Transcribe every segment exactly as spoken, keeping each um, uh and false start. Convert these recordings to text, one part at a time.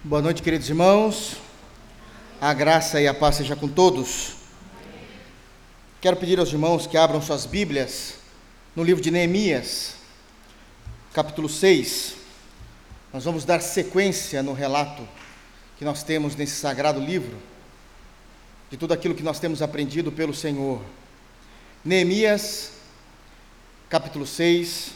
Boa noite, queridos irmãos. A graça e a paz seja com todos. Quero pedir aos irmãos que abram suas Bíblias no livro de Neemias, capítulo seis. Nós vamos dar sequência no relato que nós temos nesse sagrado livro, de tudo aquilo que nós temos aprendido pelo Senhor. Neemias, capítulo seis.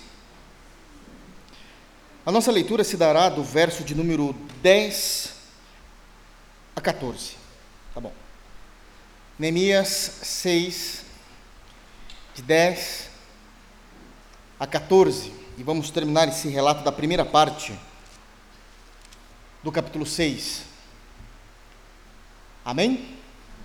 A nossa leitura se dará do verso de número dez a quatorze. Tá bom. Neemias seis, de dez a quatorze. E vamos terminar esse relato da primeira parte do capítulo seis. Amém?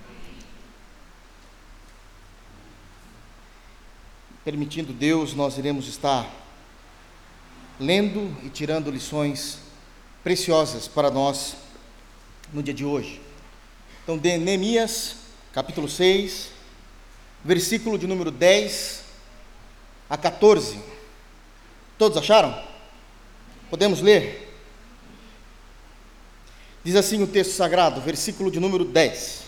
Permitindo Deus, nós iremos estar lendo e tirando lições preciosas para nós no dia de hoje. Então, de Neemias, capítulo seis, versículo de número dez a quatorze. Todos acharam? Podemos ler? Diz assim o texto sagrado, versículo de número dez.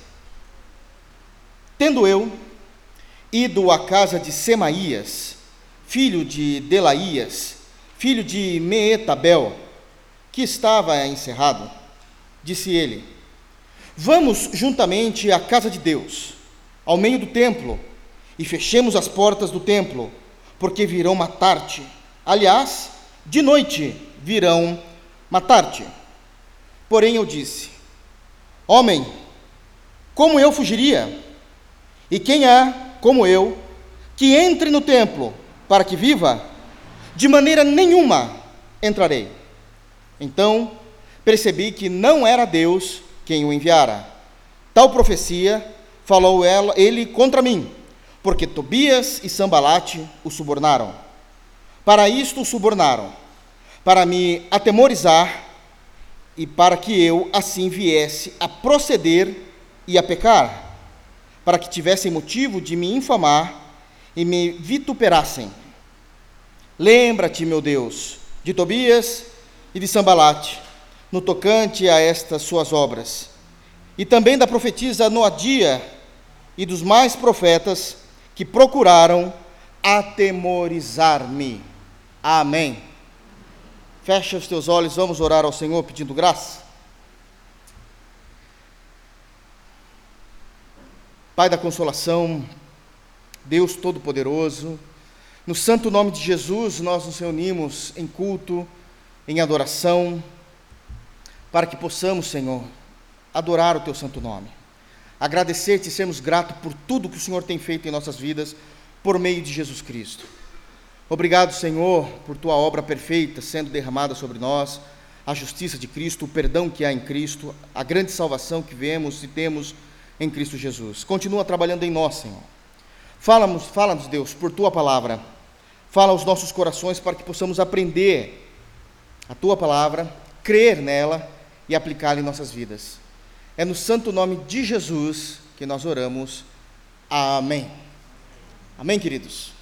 Tendo eu ido à casa de Semaías, filho de Delaías, filho de Meetabel, que estava encerrado, disse ele: vamos juntamente à casa de Deus, ao meio do templo, e fechemos as portas do templo, porque virão matar-te. Aliás, de noite virão matar-te. Porém eu disse: homem, como eu fugiria? E quem há, como eu, que entre no templo para que viva? De maneira nenhuma entrarei. Então percebi que não era Deus quem o enviara. Tal profecia falou ela, ele contra mim, porque Tobias e Sambalate o subornaram. Para isto o subornaram, para me atemorizar e para que eu assim viesse a proceder e a pecar, para que tivessem motivo de me infamar e me vituperassem. Lembra-te, meu Deus, de Tobias e de Sambalate, no tocante a estas suas obras, e também da profetisa Noadia e dos mais profetas que procuraram atemorizar-me. Amém. Fecha os teus olhos, vamos orar ao Senhor pedindo graça. Pai da consolação, Deus Todo-Poderoso, no santo nome de Jesus, nós nos reunimos em culto, em adoração, para que possamos, Senhor, adorar o Teu santo nome, agradecer-te e sermos gratos por tudo que o Senhor tem feito em nossas vidas, por meio de Jesus Cristo. Obrigado, Senhor, por Tua obra perfeita sendo derramada sobre nós, a justiça de Cristo, o perdão que há em Cristo, a grande salvação que vemos e temos em Cristo Jesus. Continua trabalhando em nós, Senhor. Fala-nos, fala-nos, Deus, por Tua palavra. Fala aos nossos corações para que possamos aprender a Tua palavra, crer nela e aplicá-la em nossas vidas. É no santo nome de Jesus que nós oramos. Amém. Amém, queridos?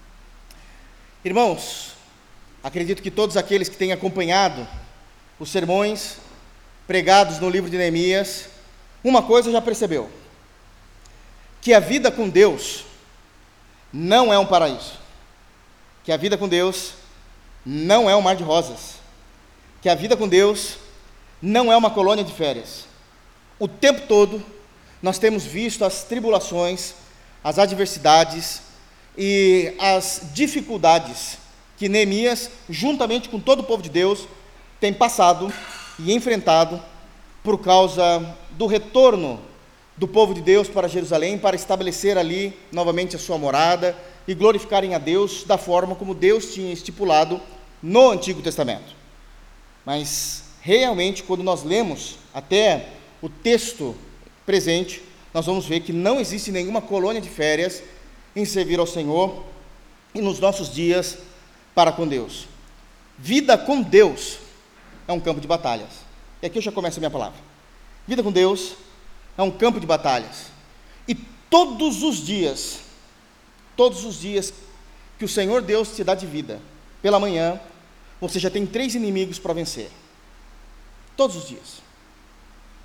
Irmãos, acredito que todos aqueles que têm acompanhado os sermões pregados no livro de Neemias, uma coisa já percebeu: que a vida com Deus não é um paraíso, que a vida com Deus não é um mar de rosas, que a vida com Deus não é uma colônia de férias. O tempo todo nós temos visto as tribulações, as adversidades e as dificuldades que Neemias, juntamente com todo o povo de Deus, tem passado e enfrentado por causa do retorno do povo de Deus para Jerusalém, para estabelecer ali novamente a sua morada e glorificarem a Deus da forma como Deus tinha estipulado no Antigo Testamento. Mas realmente, quando nós lemos até o texto presente, nós vamos ver que não existe nenhuma colônia de férias em servir ao Senhor e nos nossos dias para com Deus. Vida com Deus é um campo de batalhas. E aqui eu já começo a minha palavra. Vida com Deus é um campo de batalhas. E todos os dias, todos os dias que o Senhor Deus te dá de vida, pela manhã, você já tem três inimigos para vencer. Todos os dias.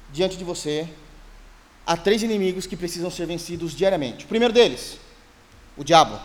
diante de você, há três inimigos que precisam ser vencidos diariamente. O primeiro deles, o diabo.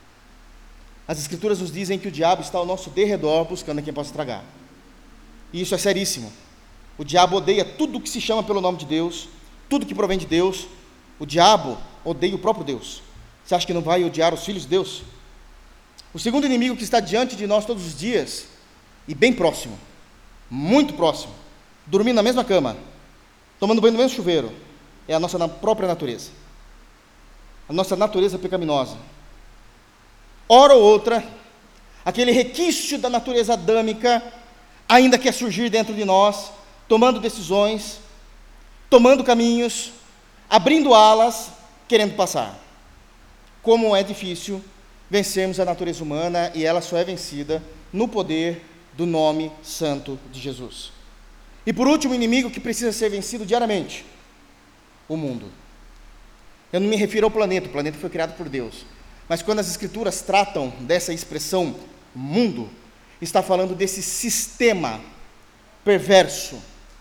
As Escrituras nos dizem que o diabo está ao nosso derredor buscando a quem possa estragar. E isso é seríssimo. O diabo odeia tudo que se chama pelo nome de Deus, tudo que provém de Deus. O diabo odeia o próprio Deus. Você acha que não vai odiar os filhos de Deus? O segundo inimigo que está diante de nós todos os dias, e bem próximo, muito próximo, dormindo na mesma cama, tomando banho no mesmo chuveiro, é a nossa própria natureza. A nossa natureza pecaminosa. Hora ou outra, aquele requício da natureza adâmica ainda quer surgir dentro de nós, tomando decisões, tomando caminhos, abrindo alas, querendo passar. Como é difícil vencermos a natureza humana, e ela só é vencida no poder do nome santo de Jesus. E por último, o inimigo que precisa ser vencido diariamente, o mundo. Eu não me refiro ao planeta, o planeta foi criado por Deus, mas quando as Escrituras tratam dessa expressão mundo, está falando desse sistema perverso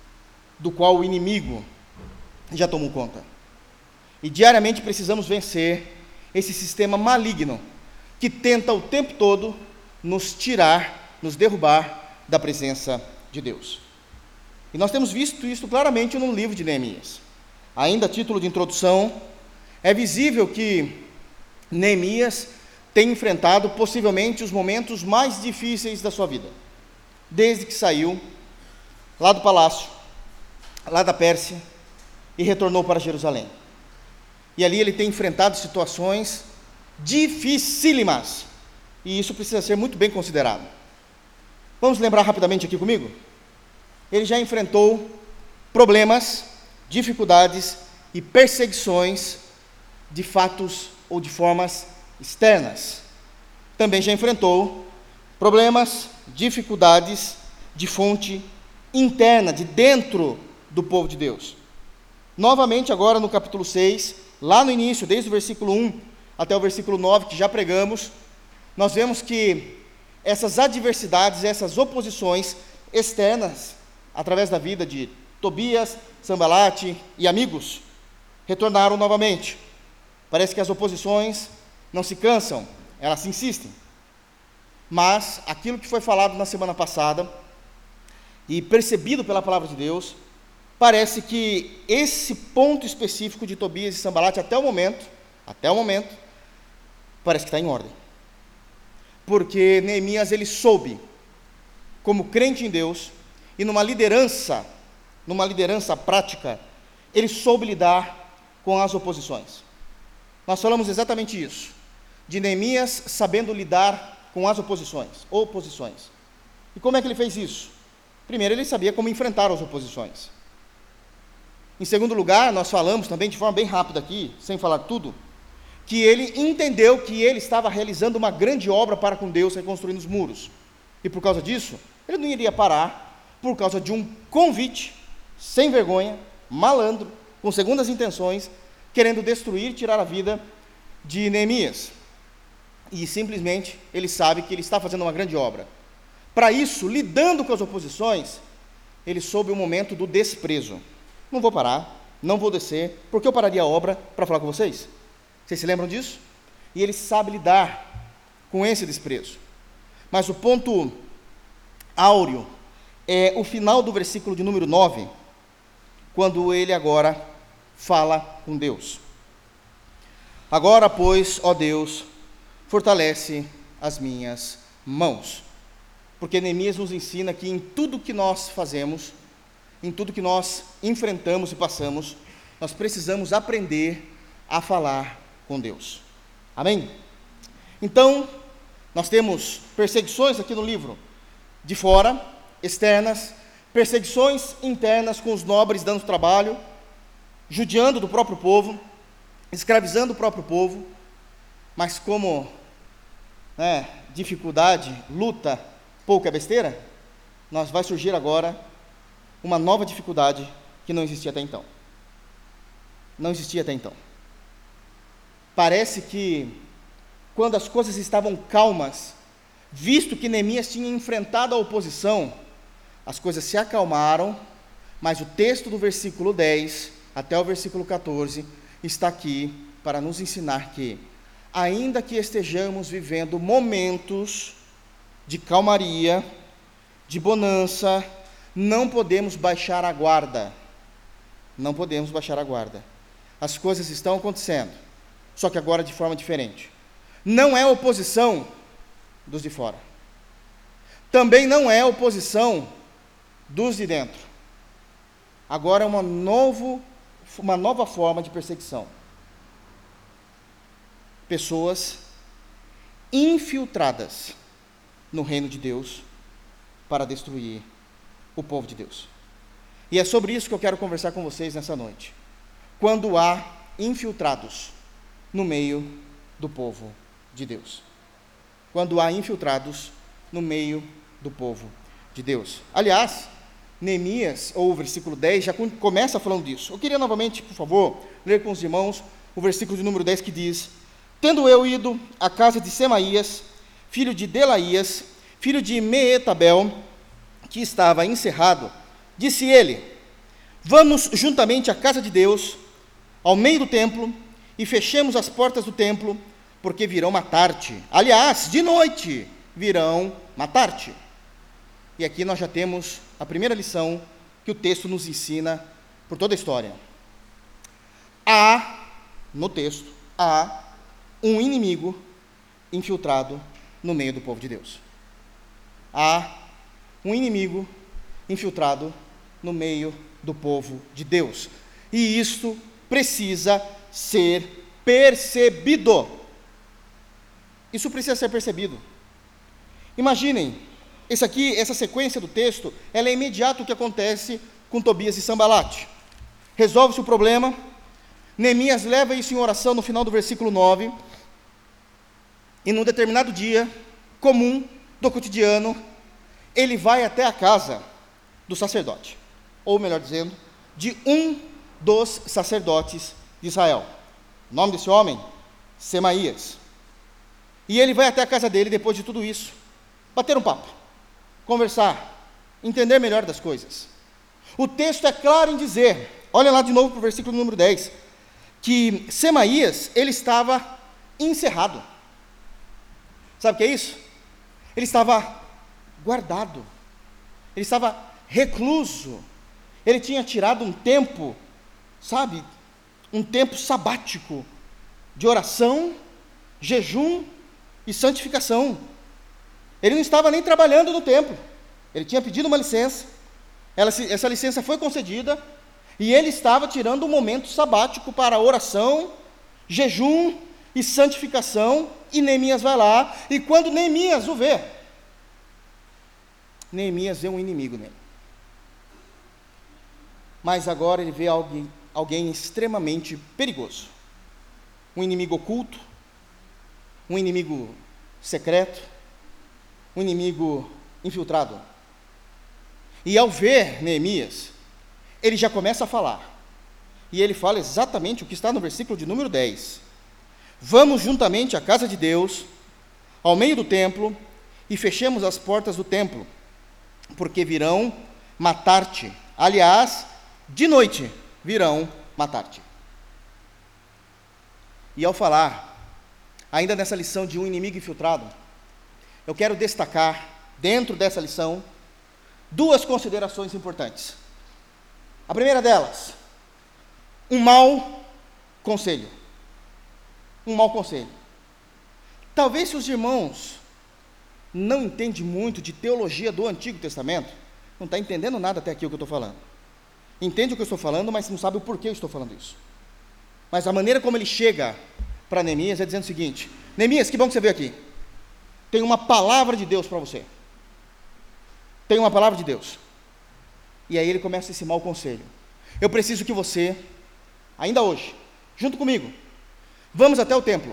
do qual o inimigo já tomou conta. E diariamente precisamos vencer esse sistema maligno que tenta o tempo todo nos tirar, nos derrubar da presença de Deus. E nós temos visto isso claramente no livro de Neemias. Ainda a título de introdução, é visível que Neemias tem enfrentado possivelmente os momentos mais difíceis da sua vida, desde que saiu lá do palácio, lá da Pérsia, e retornou para Jerusalém. E ali ele tem enfrentado situações dificílimas, e isso precisa ser muito bem considerado. Vamos lembrar rapidamente aqui comigo? Ele já enfrentou problemas, dificuldades e perseguições de fatos ou de formas externas. Também já enfrentou problemas, dificuldades de fonte interna, de dentro do povo de Deus. Novamente, agora no capítulo seis, lá no início, desde o versículo um até o versículo nove, que já pregamos, nós vemos que essas adversidades, essas oposições externas, através da vida de Tobias, Sanbalate e amigos, retornaram novamente. Parece que as oposições não se cansam, elas insistem. Mas aquilo que foi falado na semana passada e percebido pela palavra de Deus, parece que esse ponto específico de Tobias e Sanbalate, até o momento, até o momento, parece que está em ordem. Porque Neemias, ele soube, como crente em Deus, e numa liderança, numa liderança prática, ele soube lidar com as oposições. Nós falamos exatamente isso, de Neemias sabendo lidar com as oposições, oposições. E como é que ele fez isso? Primeiro, ele sabia como enfrentar as oposições. Em segundo lugar, nós falamos também de forma bem rápida aqui, sem falar tudo, que ele entendeu que ele estava realizando uma grande obra para com Deus, reconstruindo os muros. E por causa disso, ele não iria parar por causa de um convite, sem vergonha, malandro, com segundas intenções, querendo destruir, tirar a vida de Neemias. E simplesmente ele sabe que ele está fazendo uma grande obra. Para isso, lidando com as oposições, ele soube o momento do desprezo. Não vou parar, não vou descer, porque eu pararia a obra para falar com vocês? Vocês se lembram disso? E ele sabe lidar com esse desprezo. Mas o ponto áureo é o final do versículo de número nove, quando ele agora fala com Deus. Agora, pois, ó Deus, fortalece as minhas mãos. Porque Neemias nos ensina que em tudo que nós fazemos, em tudo que nós enfrentamos e passamos, nós precisamos aprender a falar com Deus. Amém? Então, nós temos perseguições aqui no livro, de fora, externas, perseguições internas com os nobres dando trabalho, judiando do próprio povo, escravizando o próprio povo, mas como né, dificuldade, luta, pouco é besteira, nós vai surgir agora uma nova dificuldade que não existia até então. Não existia até então. Parece que quando as coisas estavam calmas, visto que Neemias tinha enfrentado a oposição, as coisas se acalmaram Mas o texto do versículo dez até o versículo quatorze está aqui para nos ensinar que, ainda que estejamos vivendo momentos de calmaria, de bonança, não podemos baixar a guarda. Não podemos baixar a guarda. As coisas estão acontecendo, só que agora de forma diferente. Não é oposição dos de fora. Também não é oposição dos de dentro. Agora é uma, novo, uma nova forma de perseguição. Pessoas infiltradas no reino de Deus para destruir o povo de Deus. E é sobre isso que eu quero conversar com vocês nessa noite. Quando há infiltrados no meio do povo de Deus. Quando há infiltrados no meio do povo de Deus. Aliás, Neemias, ou o versículo dez, já começa falando disso. Eu queria novamente, por favor, ler com os irmãos o versículo de número dez que diz: tendo eu ido à casa de Semaías, filho de Delaías, filho de Meetabel, que estava encerrado, disse ele: vamos juntamente à casa de Deus, ao meio do templo, e fechemos as portas do templo, porque virão matar-te. Aliás, de noite virão matar-te. E aqui nós já temos a primeira lição que o texto nos ensina por toda a história. Há, no texto, há um inimigo infiltrado no meio do povo de Deus. Há um inimigo infiltrado no meio do povo de Deus. E isto precisa ser percebido. Isso precisa ser percebido. Imaginem, esse aqui, essa sequência do texto, ela é imediata o que acontece com Tobias e Sambalate. Resolve-se o problema, Neemias leva isso em oração no final do versículo nove, e num determinado dia comum do cotidiano, ele vai até a casa do sacerdote, ou melhor dizendo, de um dos sacerdotes de Israel. O nome desse homem? Semaías. E ele vai até a casa dele depois de tudo isso, bater um papo, conversar, entender melhor das coisas. O texto é claro em dizer, olha lá de novo para o versículo número dez, que Semaías, ele estava encerrado. Sabe o que é isso? Ele estava guardado, ele estava recluso, ele tinha tirado um tempo, sabe, um tempo sabático, de oração, jejum e santificação. Ele não estava nem trabalhando no templo, ele tinha pedido uma licença, ela, essa licença foi concedida, e ele estava tirando um momento sabático para oração, jejum e santificação, e Neemias vai lá, e quando Neemias o vê, Neemias vê um inimigo nele. Mas agora ele vê alguém, alguém extremamente perigoso, um inimigo oculto, um inimigo secreto, um inimigo infiltrado. E ao ver Neemias, ele já começa a falar, e ele fala exatamente o que está no versículo de número dez: vamos juntamente à casa de Deus, ao meio do templo, e fechemos as portas do templo, porque virão matar-te. Aliás, de noite virão matar-te. E ao falar, ainda nessa lição de um inimigo infiltrado, eu quero destacar, dentro dessa lição, duas considerações importantes. A primeira delas, um mau conselho. Um mau conselho. Talvez se os irmãos não entendem muito de teologia do Antigo Testamento, não está entendendo nada até aqui o que eu estou falando. Entende o que eu estou falando, mas não sabe o porquê eu estou falando isso. Mas a maneira como ele chega para Neemias é dizendo o seguinte: Neemias, que bom que você veio aqui. Tem uma palavra de Deus para você. Tem uma palavra de Deus. E aí ele começa esse mau conselho. Eu preciso que você, ainda hoje, junto comigo, vamos até o templo.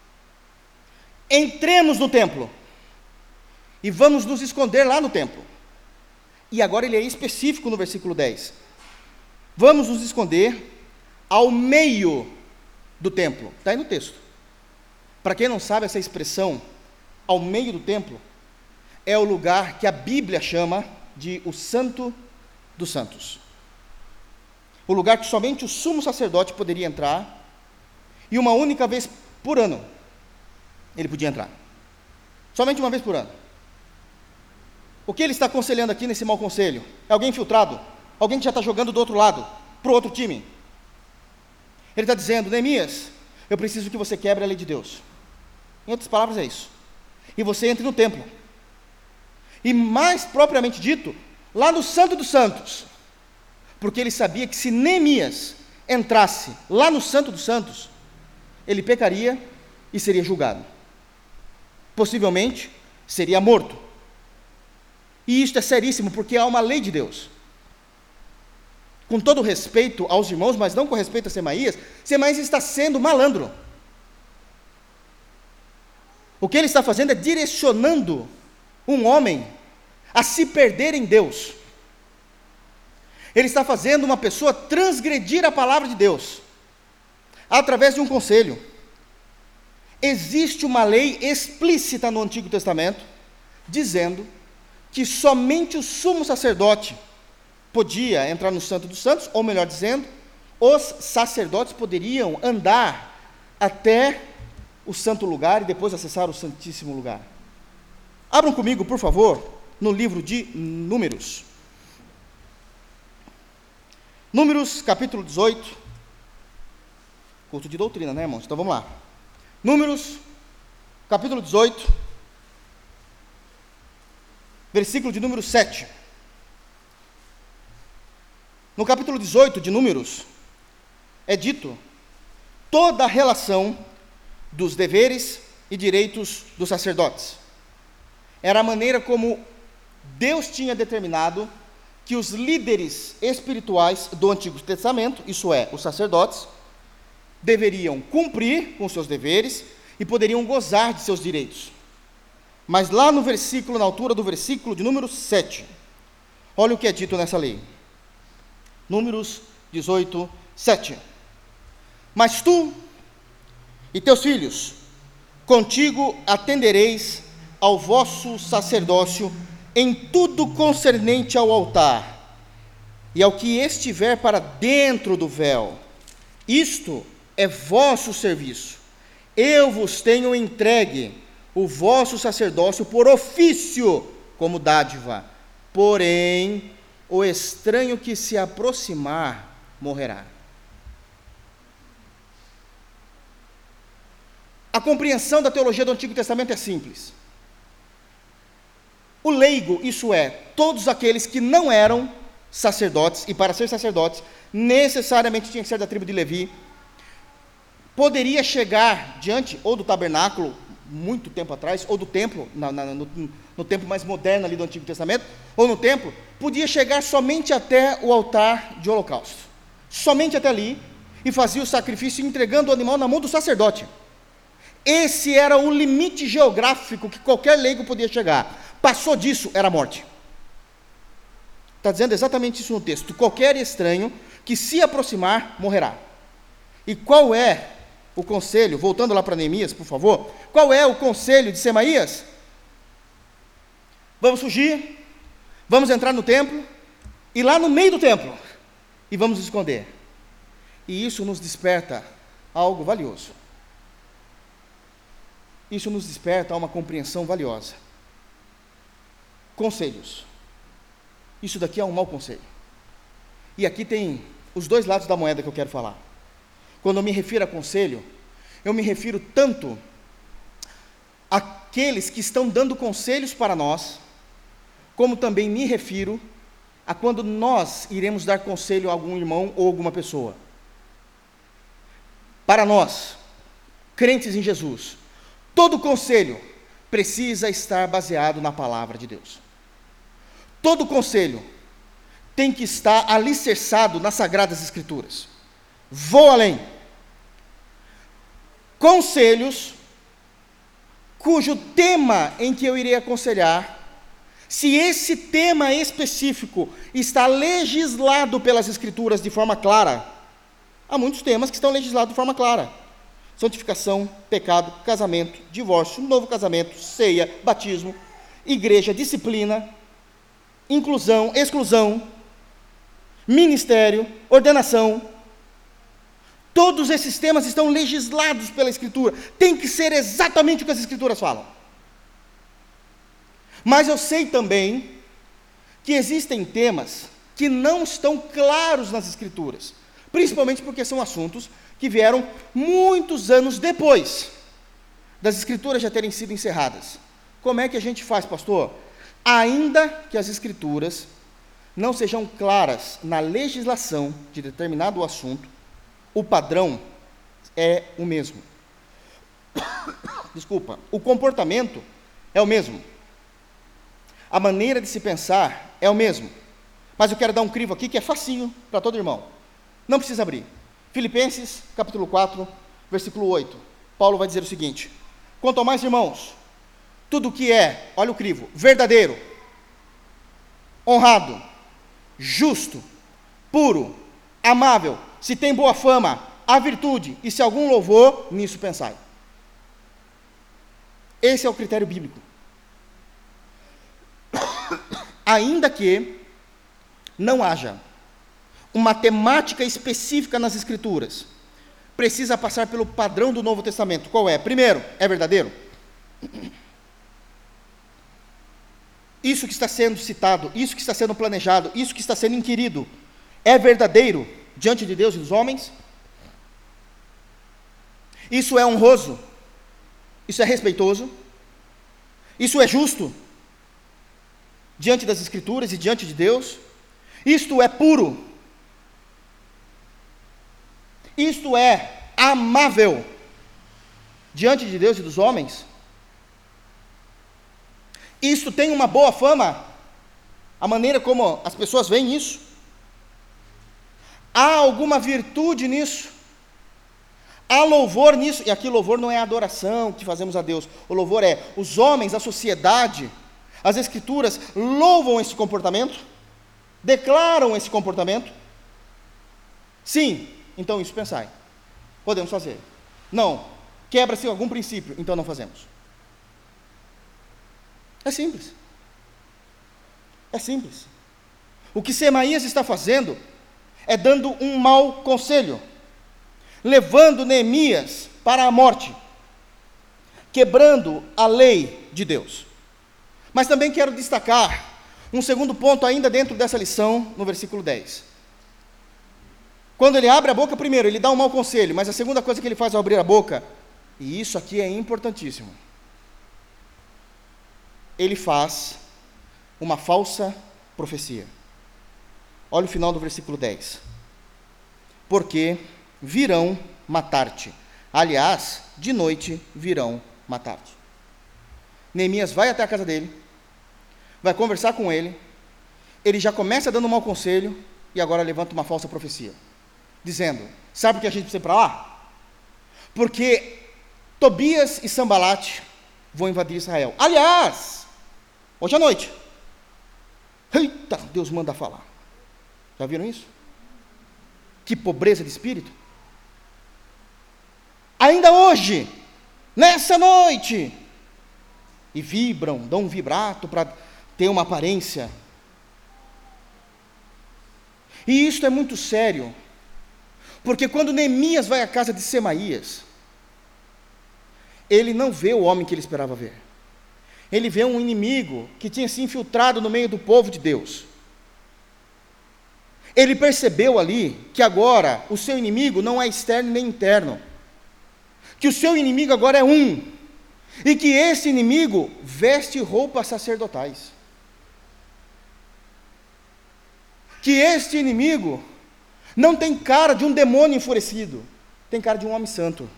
Entremos no templo. E vamos nos esconder lá no templo. E agora ele é específico no versículo dez. Vamos nos esconder ao meio do templo. Está aí no texto. Para quem não sabe, essa expressão, ao meio do templo, é o lugar que a Bíblia chama de o Santo dos Santos. o lugar que somente o sumo sacerdote poderia entrar, e uma única vez por ano ele podia entrar. Somente uma vez por ano. O que ele está aconselhando aqui nesse mau conselho? É alguém infiltrado? Alguém que já está jogando do outro lado, para o outro time? Ele está dizendo: Neemias, eu preciso que você quebre a lei de Deus. Em outras palavras, é isso. E você entre no templo. E mais propriamente dito, lá no Santo dos Santos. Porque ele sabia que se Neemias entrasse lá no Santo dos Santos, ele pecaria e seria julgado. Possivelmente, seria morto. E isto é seríssimo, porque há uma lei de Deus. Com todo respeito aos irmãos, mas não com respeito a Semaías, Semaías está sendo malandro. O que ele está fazendo é direcionando um homem a se perder em Deus. Ele está fazendo uma pessoa transgredir a palavra de Deus, através de um conselho. Existe uma lei explícita no Antigo Testamento, dizendo que somente o sumo sacerdote podia entrar no Santo dos Santos, ou melhor dizendo, os sacerdotes poderiam andar até o santo lugar e depois acessar o santíssimo lugar. Abram comigo, por favor, no livro de Números. Números, capítulo dezoito. Culto de doutrina, né, irmãos? Então vamos lá. Números, capítulo dezoito, versículo de número sete. No capítulo dezoito de Números, é dito toda a relação dos deveres e direitos dos sacerdotes. Era a maneira como Deus tinha determinado que os líderes espirituais do Antigo Testamento, isso é, os sacerdotes, deveriam cumprir com seus deveres e poderiam gozar de seus direitos. Mas lá no versículo, na altura do versículo de número sete, olha o que é dito nessa lei. Números dezoito, sete. Mas tu e teus filhos, contigo atendereis ao vosso sacerdócio em tudo concernente ao altar, e ao que estiver para dentro do véu. Isto é vosso serviço. Eu vos tenho entregue o vosso sacerdócio por ofício, como dádiva. Porém, o estranho que se aproximar morrerá. A compreensão da teologia do Antigo Testamento é simples. O leigo, isso é, todos aqueles que não eram sacerdotes, e para ser sacerdotes, necessariamente tinha que ser da tribo de Levi, poderia chegar diante, ou do tabernáculo, muito tempo atrás, ou do templo, na, na, no, no tempo mais moderno ali do Antigo Testamento, ou no templo, podia chegar somente até o altar de holocausto. Somente até ali, e fazia o sacrifício entregando o animal na mão do sacerdote. Esse era o limite geográfico que qualquer leigo podia chegar. Passou disso, era morte. Está dizendo exatamente isso no texto. Qualquer estranho que se aproximar, morrerá. E qual é o conselho, voltando lá para Neemias, por favor, qual é o conselho de Semaías? Vamos fugir, vamos entrar no templo, e lá no meio do templo, e vamos nos esconder. E isso nos desperta algo valioso. Isso nos desperta uma compreensão valiosa. Conselhos. Isso daqui é um mau conselho. E aqui tem os dois lados da moeda que eu quero falar. Quando eu me refiro a conselho, eu me refiro tanto àqueles que estão dando conselhos para nós, como também me refiro a quando nós iremos dar conselho a algum irmão ou alguma pessoa. Para nós, crentes em Jesus, todo conselho precisa estar baseado na palavra de Deus. Todo conselho tem que estar alicerçado nas Sagradas Escrituras. Vou além. Conselhos cujo tema em que eu irei aconselhar, se esse tema específico está legislado pelas Escrituras de forma clara, há muitos temas que estão legislados de forma clara: santificação, pecado, casamento, divórcio, novo casamento, ceia, batismo, igreja, disciplina, inclusão, exclusão. ministério, ordenação. Todos esses temas estão legislados pela Escritura. Tem que ser exatamente o que as Escrituras falam. Mas eu sei também que existem temas que não estão claros nas Escrituras, principalmente porque são assuntos que vieram muitos anos depois das Escrituras já terem sido encerradas. Como é que a gente faz, pastor? Ainda que as Escrituras não sejam claras na legislação de determinado assunto, o padrão é o mesmo. Desculpa, o comportamento é o mesmo. A maneira de se pensar é o mesmo. Mas eu quero dar um crivo aqui que é facinho para todo irmão. Não precisa abrir. Filipenses, capítulo quatro, versículo oito. Paulo vai dizer o seguinte: quanto ao mais, irmãos, tudo que é, olha o crivo, verdadeiro, honrado, justo, puro, amável, se tem boa fama, há virtude, e se algum louvor, nisso pensai. Esse é o critério bíblico. Ainda que não haja uma temática específica nas Escrituras, precisa passar pelo padrão do Novo Testamento. Qual é? Primeiro, é verdadeiro? Isso que está sendo citado, isso que está sendo planejado, isso que está sendo inquirido, é verdadeiro diante de Deus e dos homens? Isso é honroso? Isso é respeitoso? Isso é justo diante das Escrituras e diante de Deus? Isto é puro? Isto é amável diante de Deus e dos homens? Isto tem uma boa fama? A maneira como as pessoas veem isso? Há alguma virtude nisso? Há louvor nisso? E aqui louvor não é a adoração que fazemos a Deus. O louvor é os homens, a sociedade, as Escrituras louvam esse comportamento? Declaram esse comportamento? Sim, então isso pensai. Podemos fazer. Não, quebra-se algum princípio, então não fazemos. É simples. É simples. O que Semaías está fazendo é dando um mau conselho, levando Neemias para a morte, quebrando a lei de Deus. Mas também quero destacar um segundo ponto ainda dentro dessa lição, no versículo dez. Quando ele abre a boca, primeiro, ele dá um mau conselho, mas a segunda coisa que ele faz ao abrir a boca, e isso aqui é importantíssimo, ele faz uma falsa profecia. Olha o final do versículo dez. Porque virão matar-te. Aliás, de noite virão matar-te. Neemias vai até a casa dele, vai conversar com ele, ele já começa dando um mau conselho, e agora levanta uma falsa profecia, dizendo: sabe por que a gente precisa ir para lá? Porque Tobias e Sambalate vão invadir Israel. Aliás, hoje à noite, eita, Deus manda falar. Já viram isso? Que pobreza de espírito. Ainda hoje, nessa noite, e vibram, dão um vibrato para ter uma aparência. E isso é muito sério, porque quando Neemias vai à casa de Semaías, ele não vê o homem que ele esperava ver. Ele vê um inimigo que tinha se infiltrado no meio do povo de Deus. Ele percebeu ali que agora o seu inimigo não é externo nem interno, que o seu inimigo agora é um, e que esse inimigo veste roupas sacerdotais, que este inimigo não tem cara de um demônio enfurecido, tem cara de um homem santo,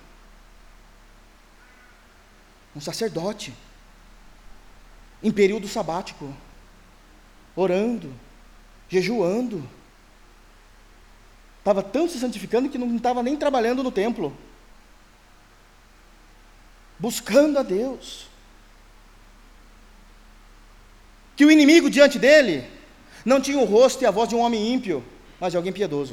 um sacerdote, em período sabático, orando, jejuando, estava tão se santificando que não estava nem trabalhando no templo, buscando a Deus, que o inimigo diante dele não tinha o rosto e a voz de um homem ímpio, mas de alguém piedoso.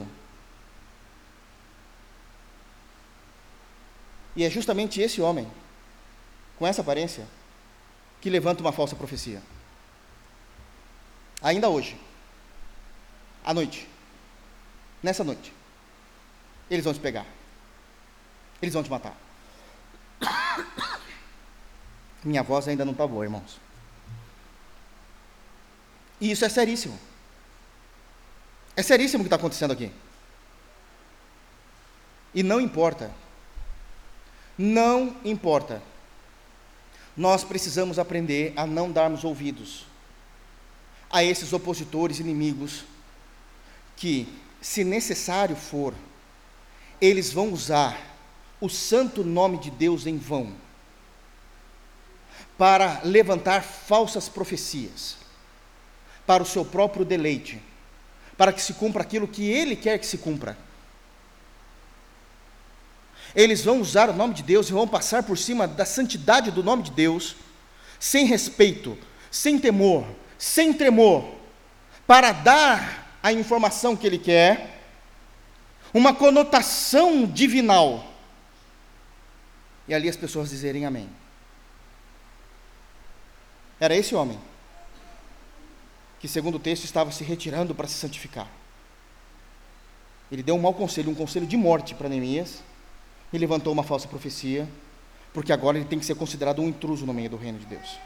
E é justamente esse homem, com essa aparência, que levanta uma falsa profecia. Ainda hoje, à noite, nessa noite, eles vão te pegar, eles vão te matar. Minha voz ainda não está boa, irmãos. E isso é seríssimo. É seríssimo o que está acontecendo aqui. E não importa. Não importa. Nós precisamos aprender a não darmos ouvidos a esses opositores inimigos que, se necessário for, eles vão usar o santo nome de Deus em vão para levantar falsas profecias para o seu próprio deleite, para que se cumpra aquilo que ele quer que se cumpra. Eles vão usar o nome de Deus e vão passar por cima da santidade do nome de Deus, sem respeito, sem temor, sem tremor, para dar a informação que ele quer, uma conotação divinal, e ali as pessoas dizerem amém. Era esse homem que, segundo o texto, estava se retirando para se santificar. Ele deu um mau conselho, um conselho de morte para Neemias, e levantou uma falsa profecia, porque agora ele tem que ser considerado um intruso no meio do reino de Deus.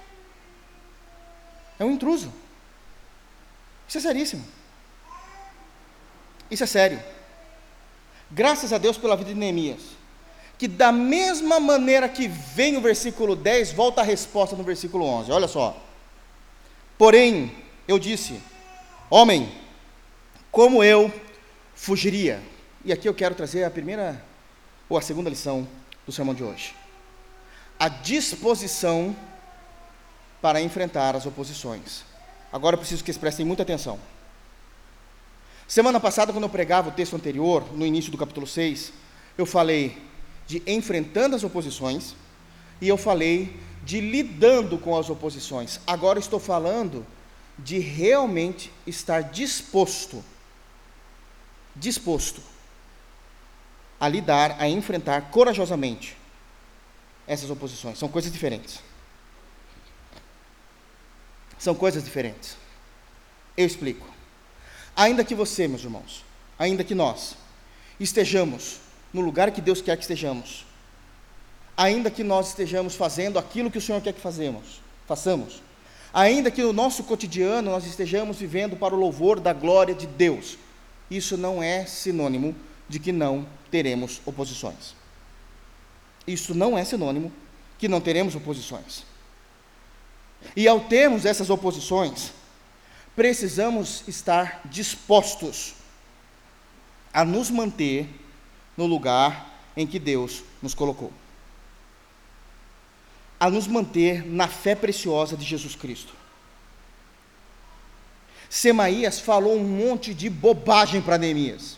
É um intruso. Isso é seríssimo. Isso é sério. Graças a Deus pela vida de Neemias, que da mesma maneira que vem o versículo dez, volta a resposta no versículo onze. Olha só. Porém, eu disse, homem, como eu fugiria? E aqui eu quero trazer a primeira ou a segunda lição do sermão de hoje. A disposição para enfrentar as oposições. Agora eu preciso que vocês prestem muita atenção. Semana passada, quando eu pregava o texto anterior, no início do capítulo seis, eu falei de enfrentando as oposições, e eu falei de lidando com as oposições. Agora eu estou falando de realmente estar disposto, disposto a lidar, a enfrentar corajosamente essas oposições. São coisas diferentes. São coisas diferentes. Eu explico. Ainda que você, meus irmãos, ainda que nós estejamos no lugar que Deus quer que estejamos, ainda que nós estejamos fazendo aquilo que o Senhor quer que fazemos, façamos, ainda que no nosso cotidiano nós estejamos vivendo para o louvor da glória de Deus, isso não é sinônimo de que não teremos oposições. Isso não é sinônimo que não teremos oposições. E ao termos essas oposições, precisamos estar dispostos a nos manter no lugar em que Deus nos colocou, a nos manter na fé preciosa de Jesus Cristo. Semaías falou um monte de bobagem para Neemias,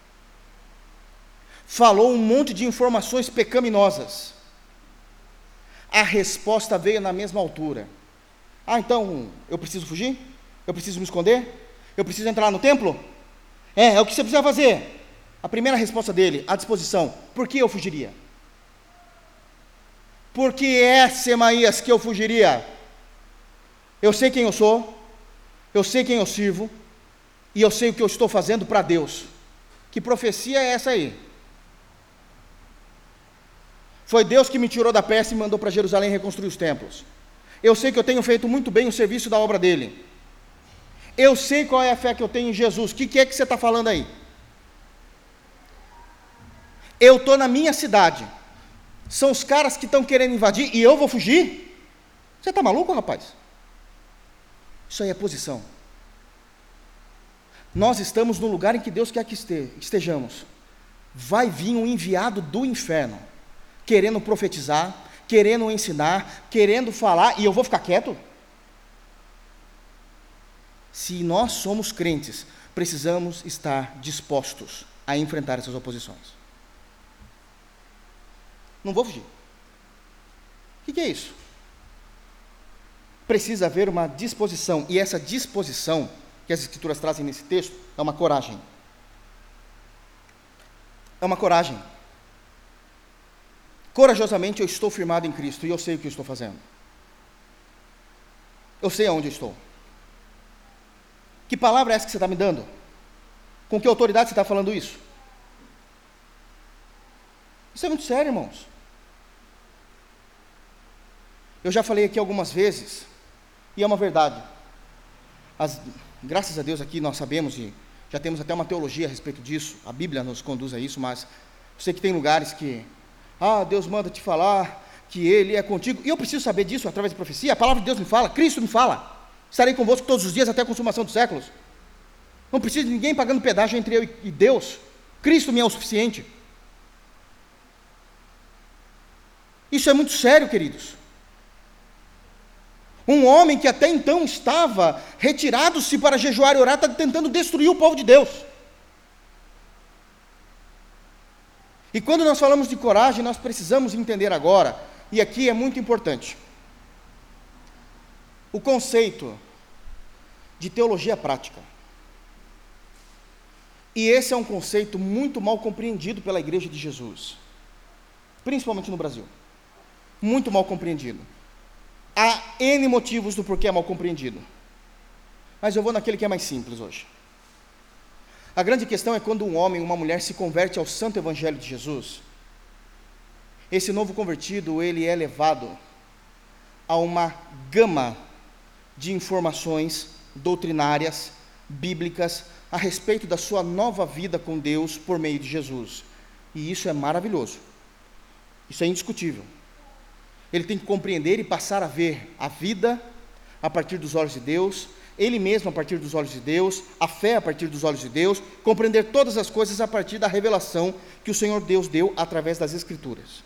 falou um monte de informações pecaminosas. A resposta veio na mesma altura. Ah, então eu preciso fugir? Eu preciso me esconder? Eu preciso entrar no templo? É, é o que você precisa fazer. A primeira resposta dele, à disposição. Por que eu fugiria? Por que é, Semaías, que eu fugiria? Eu sei quem eu sou, eu sei quem eu sirvo, e eu sei o que eu estou fazendo para Deus. Que profecia é essa aí? Foi Deus que me tirou da Pérsia e me mandou para Jerusalém reconstruir os templos. Eu sei que eu tenho feito muito bem o serviço da obra dele. Eu sei qual é a fé que eu tenho em Jesus. O que, que é que você está falando aí? Eu estou na minha cidade. São os caras que estão querendo invadir e eu vou fugir? Você está maluco, rapaz? Isso aí é posição. Nós estamos no lugar em que Deus quer que estejamos. Vai vir um enviado do inferno, querendo profetizar, querendo ensinar, querendo falar, e eu vou ficar quieto? Se nós somos crentes, precisamos estar dispostos a enfrentar essas oposições. Não vou fugir. O que é isso? Precisa haver uma disposição, e essa disposição que as Escrituras trazem nesse texto é uma coragem. É uma coragem. Corajosamente eu estou firmado em Cristo e eu sei o que eu estou fazendo. Eu sei aonde eu estou. Que palavra é essa que você está me dando? Com que autoridade você está falando isso? Isso é muito sério, irmãos. Eu já falei aqui algumas vezes, e é uma verdade. As, graças a Deus aqui nós sabemos, e já temos até uma teologia a respeito disso, a Bíblia nos conduz a isso, mas eu sei que tem lugares que, ah, Deus manda te falar que Ele é contigo, e eu preciso saber disso através de profecia. A palavra de Deus me fala, Cristo me fala, estarei convosco todos os dias até a consumação dos séculos. Não preciso de ninguém pagando pedágio entre eu e Deus, Cristo me é o suficiente. Isso é muito sério, queridos. Um homem que até então estava retirado-se para jejuar e orar, está tentando destruir o povo de Deus. E quando nós falamos de coragem, nós precisamos entender agora, e aqui é muito importante, o conceito de teologia prática. E esse é um conceito muito mal compreendido pela Igreja de Jesus, principalmente no Brasil. Muito mal compreendido. Há N motivos do porquê é mal compreendido. Mas eu vou naquele que é mais simples hoje. A grande questão é quando um homem ou uma mulher se converte ao santo evangelho de Jesus, esse novo convertido, ele é levado a uma gama de informações doutrinárias, bíblicas, a respeito da sua nova vida com Deus por meio de Jesus. E isso é maravilhoso. Isso é indiscutível. Ele tem que compreender e passar a ver a vida a partir dos olhos de Deus, ele mesmo a partir dos olhos de Deus, a fé a partir dos olhos de Deus, compreender todas as coisas a partir da revelação que o Senhor Deus deu através das Escrituras.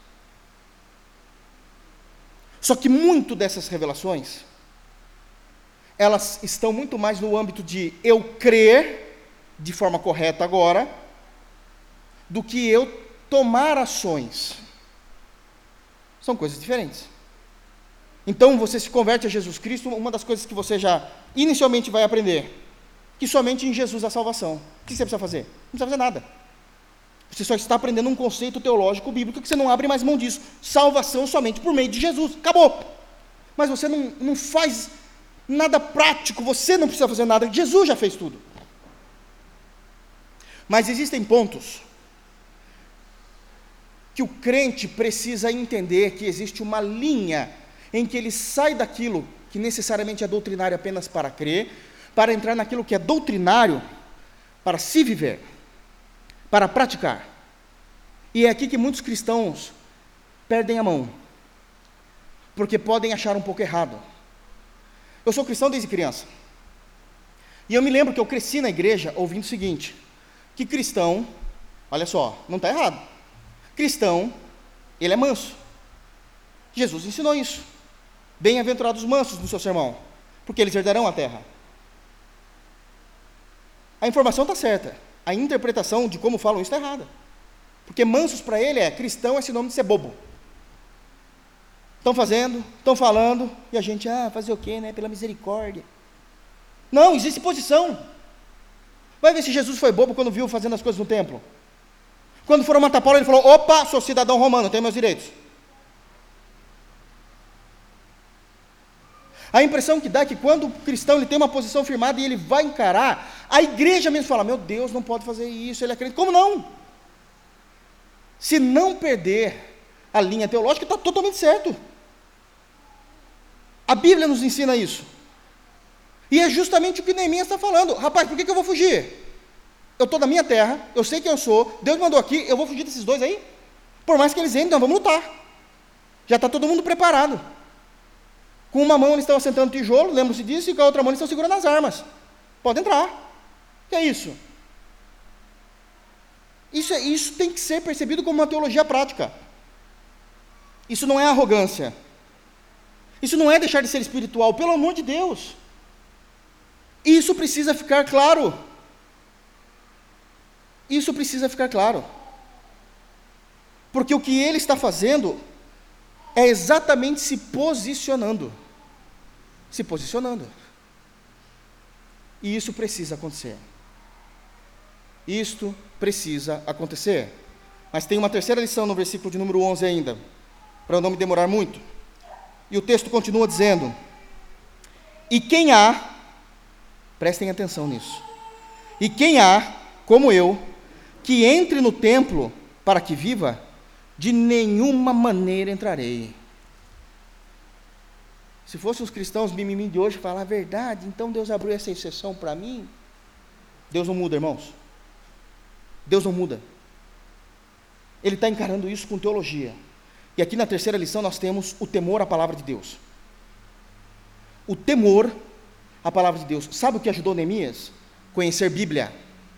Só que muito dessas revelações, elas estão muito mais no âmbito de eu crer de forma correta agora, do que eu tomar ações. São coisas diferentes. Então, você se converte a Jesus Cristo, uma das coisas que você já inicialmente vai aprender, que somente em Jesus há salvação. O que você precisa fazer? Não precisa fazer nada. Você só está aprendendo um conceito teológico bíblico que você não abre mais mão disso. Salvação somente por meio de Jesus. Acabou. Mas você não, não faz nada prático, você não precisa fazer nada, Jesus já fez tudo. Mas existem pontos que o crente precisa entender que existe uma linha em que ele sai daquilo que necessariamente é doutrinário apenas para crer, para entrar naquilo que é doutrinário para se viver, para praticar. E é aqui que muitos cristãos perdem a mão, porque podem achar um pouco errado. Eu sou cristão desde criança, e eu me lembro que eu cresci na igreja ouvindo o seguinte, que cristão, olha só, não está errado, cristão, ele é manso. Jesus ensinou isso. Bem-aventurados os mansos no seu sermão, porque eles herdarão a terra. A informação está certa, a interpretação de como falam isso está errada. Porque mansos para ele é, cristão é sinônimo de ser bobo. Estão fazendo, estão falando, e a gente, ah, fazer o quê, né, pela misericórdia. Não, existe posição. Vai ver se Jesus foi bobo quando viu fazendo as coisas no templo. Quando foram matar Paulo, ele falou, opa, sou cidadão romano, tenho meus direitos. A impressão que dá é que quando o cristão ele tem uma posição firmada e ele vai encarar, a igreja mesmo fala, meu Deus, não pode fazer isso, ele acredita. Como não? Se não perder a linha teológica, está totalmente certo. A Bíblia nos ensina isso. E é justamente o que Neemias está falando. Rapaz, por que, que eu vou fugir? Eu estou na minha terra, eu sei quem eu sou, Deus me mandou aqui, eu vou fugir desses dois aí? Por mais que eles entrem, então vamos lutar. Já está todo mundo preparado. Com uma mão eles estão assentando tijolo, lembram-se disso, e com a outra mão eles estão segurando as armas. Pode entrar. O que é isso? Isso, é, isso tem que ser percebido como uma teologia prática. Isso não é arrogância. Isso não é deixar de ser espiritual, pelo amor de Deus. Isso precisa ficar claro. Isso precisa ficar claro. Porque o que ele está fazendo é exatamente se posicionando. Se posicionando. E isso precisa acontecer. Isto precisa acontecer. Mas tem uma terceira lição no versículo de número onze ainda, para eu não me demorar muito. E o texto continua dizendo, e quem há, prestem atenção nisso, e quem há como eu, que entre no templo para que viva, de nenhuma maneira entrarei. Se fossem os cristãos mimimi de hoje falar a verdade, então Deus abriu essa exceção para mim. Deus não muda, irmãos. Deus não muda. Ele está encarando isso com teologia. E aqui na terceira lição nós temos o temor à palavra de Deus. O temor à palavra de Deus. Sabe o que ajudou Neemias? Conhecer Bíblia.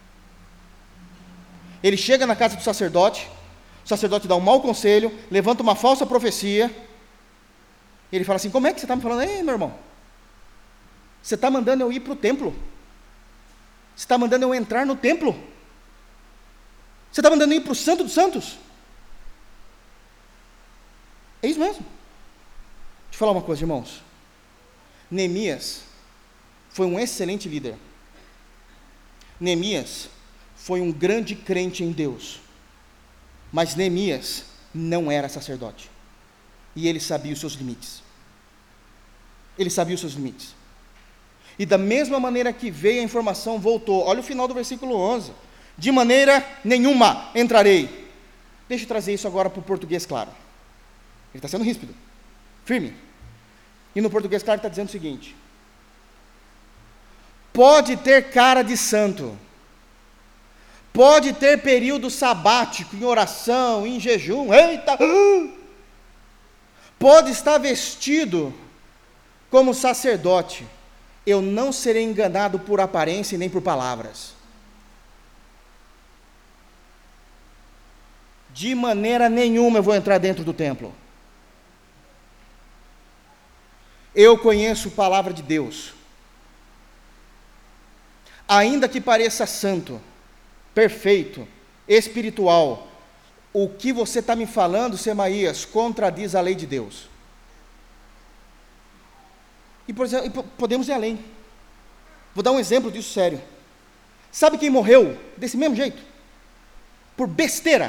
Ele chega na casa do sacerdote, o sacerdote dá um mau conselho, levanta uma falsa profecia, ele fala assim: como é que você está me falando? Ei, meu irmão, você está mandando eu ir para o templo? Você está mandando eu entrar no templo? Você está mandando eu ir para o Santo dos Santos? É isso mesmo. Deixa eu falar uma coisa, irmãos. Neemias foi um excelente líder. Neemias foi um grande crente em Deus. Mas Neemias não era sacerdote. E ele sabia os seus limites. Ele sabia os seus limites. E da mesma maneira que veio a informação, voltou. Olha o final do versículo onze. De maneira nenhuma entrarei. Deixa eu trazer isso agora para o português claro. Ele está sendo ríspido, firme. E no português claro ele está dizendo o seguinte: pode ter cara de santo, pode ter período sabático, em oração, em jejum, eita, pode estar vestido como sacerdote, eu não serei enganado por aparência e nem por palavras. De maneira nenhuma eu vou entrar dentro do templo. Eu conheço a palavra de Deus. Ainda que pareça santo, perfeito, espiritual, o que você está me falando, Semaías, contradiz a lei de Deus. E, por exemplo, e podemos ir além. Vou dar um exemplo disso sério. Sabe quem morreu desse mesmo jeito? Por besteira.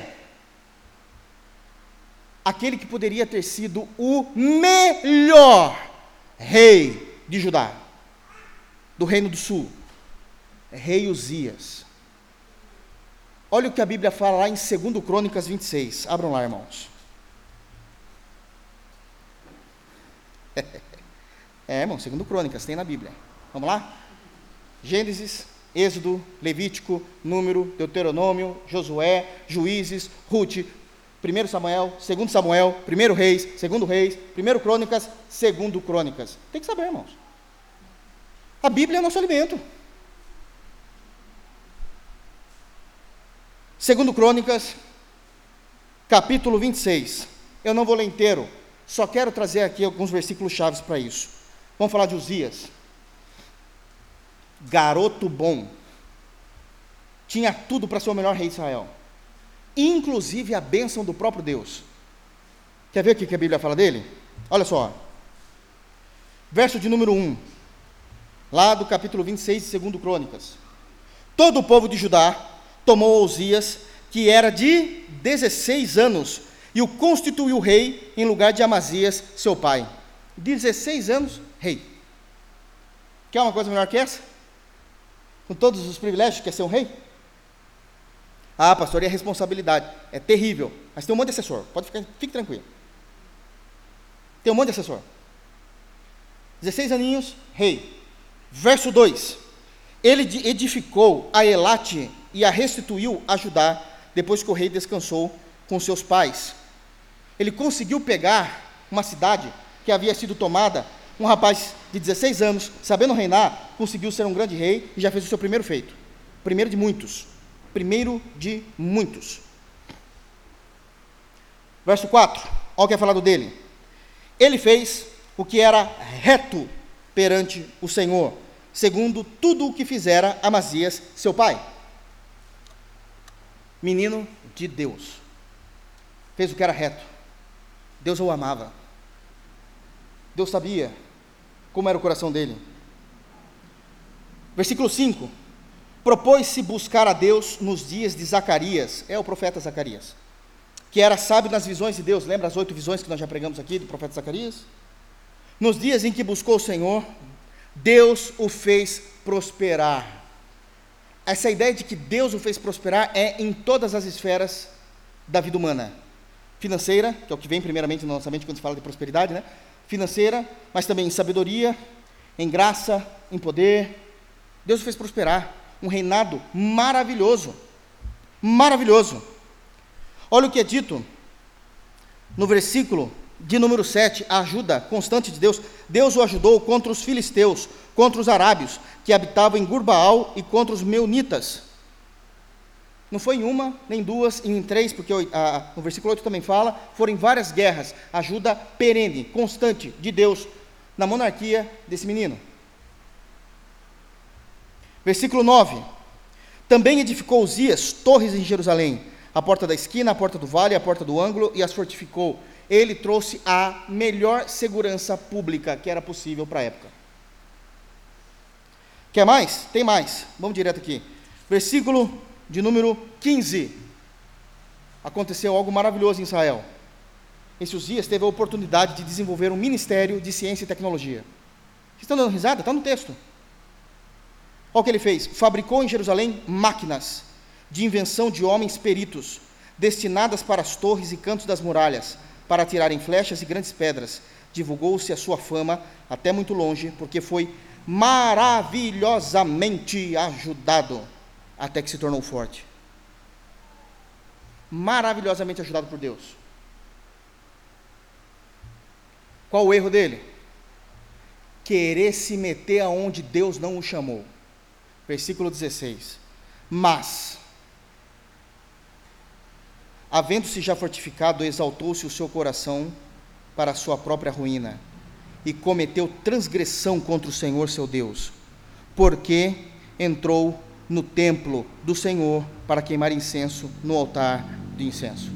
Aquele que poderia ter sido o melhor rei de Judá, do reino do sul, rei Uzias. Olha o que a Bíblia fala lá em Segundo Crônicas vinte e seis, abram lá, irmãos. É, irmão, Segundo Crônicas, tem na Bíblia. Vamos lá? Gênesis, Êxodo, Levítico, Número, Deuteronômio, Josué, Juízes, Rute, Primeiro Samuel, Segundo Samuel, Primeiro Reis, Segundo Reis, Primeiro Crônicas, Segundo Crônicas. Tem que saber, irmãos. A Bíblia é nosso alimento. Segundo Crônicas, capítulo vinte e seis. Eu não vou ler inteiro, só quero trazer aqui alguns versículos chaves para isso. Vamos falar de Uzias. Garoto bom. Tinha tudo para ser o melhor rei de Israel. Inclusive a bênção do próprio Deus. Quer ver o que a Bíblia fala dele? Olha só. Verso de número um. Lá do capítulo vinte e seis de Segundo Crônicas. Todo o povo de Judá tomou Uzias, que era de dezesseis anos, e o constituiu rei em lugar de Amazias, seu pai. dezesseis anos, rei. Quer uma coisa melhor que essa? Com todos os privilégios, quer ser um rei? Ah, pastor, e a responsabilidade? É terrível, mas tem um monte de assessor, pode ficar, fique tranquilo. Tem um monte de assessor. dezesseis aninhos, rei. Verso dois. Ele edificou a Elate e a restituiu a Judá, depois que o rei descansou com seus pais. Ele conseguiu pegar uma cidade que havia sido tomada, um rapaz de dezesseis anos, sabendo reinar, conseguiu ser um grande rei e já fez o seu primeiro feito. Primeiro de muitos. Primeiro de muitos. Verso quatro, olha o que é falado dele. Ele fez o que era reto perante o Senhor, segundo tudo o que fizera Amazias, seu pai. Menino de Deus. Fez o que era reto. Deus o amava. Deus sabia como era o coração dele. Versículo cinco. Propôs-se buscar a Deus nos dias de Zacarias, é o profeta Zacarias, que era sábio nas visões de Deus. Lembra as oito visões que nós já pregamos aqui do profeta Zacarias? Nos dias em que buscou o Senhor, Deus o fez prosperar. essa ideia de que Deus o fez prosperar é em todas as esferas da vida humana. Financeira, que é o que vem primeiramente na nossa mente quando se fala de prosperidade, né? Financeira, mas também em sabedoria, em graça, em poder. Deus o fez prosperar. Um reinado maravilhoso. Maravilhoso. Olha o que é dito no versículo de número sete, a ajuda constante de Deus. Deus o ajudou contra os filisteus, contra os arábios, que habitavam em Gurbaal, e contra os meunitas. Não foi em uma, nem duas, nem em três, porque a, no versículo oito também fala, foram em várias guerras, ajuda perene, constante de Deus, na monarquia desse menino. Versículo nove, também edificou Uzias torres em Jerusalém, a porta da esquina, a porta do vale, a porta do ângulo, e as fortificou. Ele trouxe a melhor segurança pública que era possível para a época. Quer mais? Tem mais. Vamos direto aqui. Versículo de número quinze. Aconteceu algo maravilhoso em Israel. Esse Uzias teve a oportunidade de desenvolver um ministério de ciência e tecnologia. Vocês estão dando risada? Está no texto. Olha o que ele fez. Fabricou em Jerusalém máquinas de invenção de homens peritos, destinadas para as torres e cantos das muralhas, para atirarem flechas e grandes pedras. Divulgou-se a sua fama até muito longe, porque foi maravilhosamente ajudado, até que se tornou forte. Maravilhosamente ajudado por Deus. Qual o erro dele? Querer se meter aonde Deus não o chamou. Versículo dezesseis. Mas, havendo-se já fortificado, exaltou-se o seu coração para a sua própria ruína, e cometeu transgressão contra o Senhor seu Deus, porque entrou no templo do Senhor para queimar incenso no altar de incenso.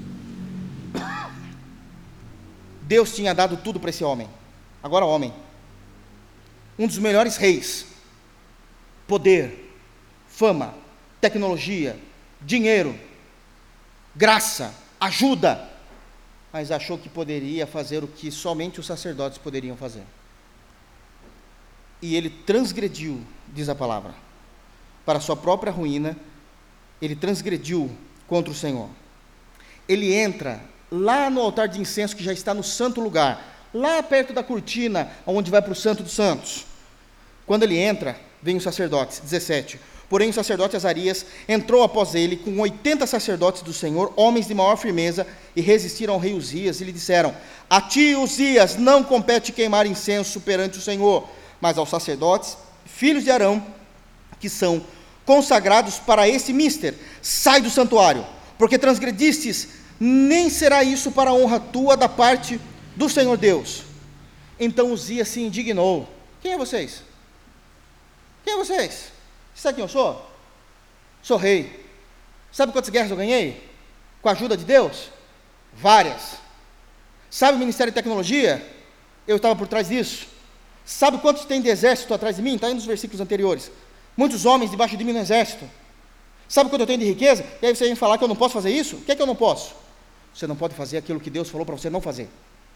Deus tinha dado tudo para esse homem. Agora homem, um dos melhores reis, poder, fama, tecnologia, dinheiro, graça, ajuda, mas achou que poderia fazer o que somente os sacerdotes poderiam fazer. E ele transgrediu, diz a palavra, para a sua própria ruína. Ele transgrediu contra o Senhor. Ele entra lá no altar de incenso, que já está no santo lugar, lá perto da cortina, onde vai para o Santo dos Santos. Quando ele entra, vem os sacerdotes. dezessete. Porém o sacerdote Azarias entrou após ele com oitenta sacerdotes do Senhor, homens de maior firmeza, e resistiram ao rei Uzias, e lhe disseram: a ti, Uzias, não compete queimar incenso perante o Senhor, mas aos sacerdotes, filhos de Arão, que são consagrados para esse mister. Sai do santuário, porque transgredistes, nem será isso para a honra tua da parte do Senhor Deus. Então Uzias se indignou. Quem é vocês? Quem é vocês? Sabe quem eu sou? Sou rei. Sabe quantas guerras eu ganhei? Com a ajuda de Deus? Várias. Sabe o Ministério de Tecnologia? Eu estava por trás disso. Sabe quantos tem de exército atrás de mim? Está aí nos versículos anteriores. Muitos homens debaixo de mim no exército. Sabe quanto eu tenho de riqueza? E aí você vem falar que eu não posso fazer isso? O que é que eu não posso? Você não pode fazer aquilo que Deus falou para você não fazer.